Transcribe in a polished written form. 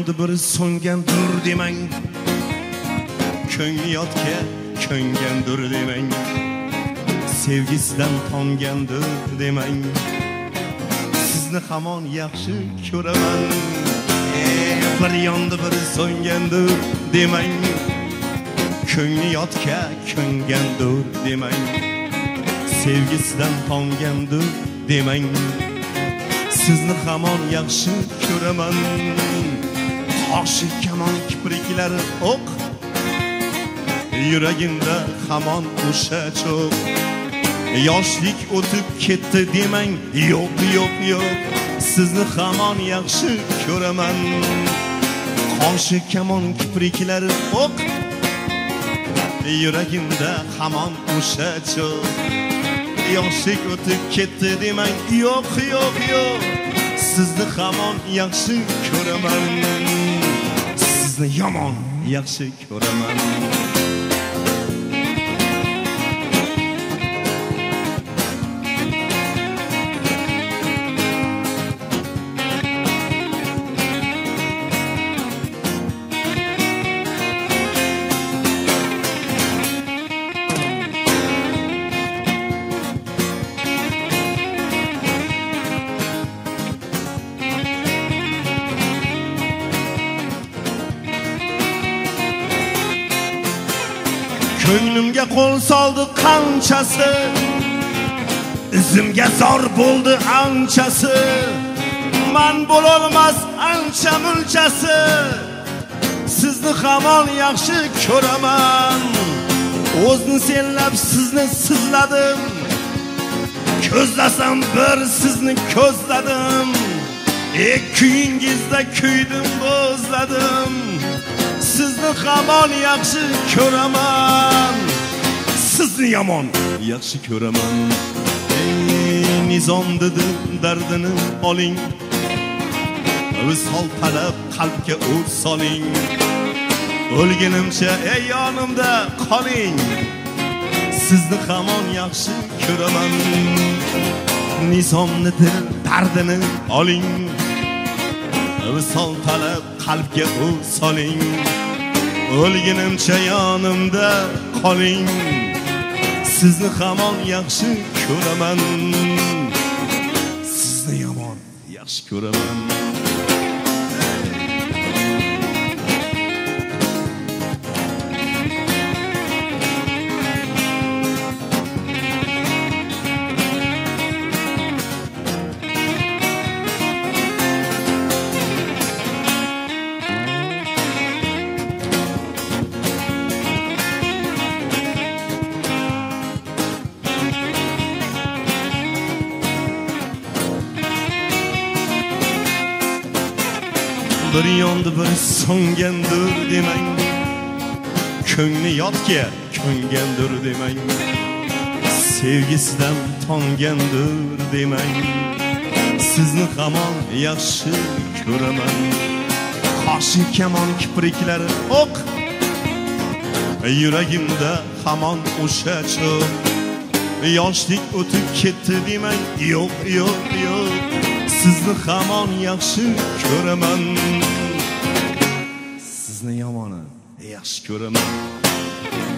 yondi bir so'ngandir demang, ko'ngli yotga ko'ngandir demang, sevgisidan tongandir demang, sizni hamon yaxshi ko'raman. Bir yondi bir so'ngandir demang, ko'ngli yotga ko'ngandir demang, sevgisidan tongandir demang, sizni hamon yaxshi ko'raman. Qoshi kamon kipriklari o'q, yuragimda hamon o'sha cho'q. Yoshlik o'tib ketdi demang, yo'q yo'q yo'q, sizni hamon yaxshi ko'raman. Qoshi kamon kipriklari o'q, yuragimda hamon o'sha cho'q. Yoshlik o'tib ketdi demang, yo'q yo'q yo'q, sizni hamon yaxshi ko'raman. Sizni yomon yaxshi ko'raman. Ko'nglimga qo'l soldi qanchasi, izimga zor bo'ldi anchasi, man bo'lolmas ancha munchasi, sizni hamon yaxshi ko'raman. O'zni senlab sizni sizladim, ko'zlasam bir sizni ko'zladim, kuyingizda kuydim bo'zladim, sizni hamon yaxshi ko'raman. Sizni yomon yaxshi ko'raman. Nizom dedi dardini oling, visol talab qalbga o't soling, o'lgunimcha yonimda qoling, sizni hamon yaxshi ko'raman. Nizom dedi dardini oling, visol talab qalbga o't soling, o'lgunimcha yonimda qoling, sizni hamon yaxshi ko'raman. Sizni yomon yaxshi ko'raman. Bir yondi bir so'ngandir demang, ko'ngli yotga ko'ngandir demang, sevgisidan tongandir demang, sizni hamon yaxshi ko'raman. Qoshi kamon kipriklari o'q, yuragimda hamon o'sha cho'q. Yoshlik o'tib ketdi demang, yo'q yo'q yo'q, sizni hamon yaxshi ko'raman. Sizni yomon yaxshi ko'raman.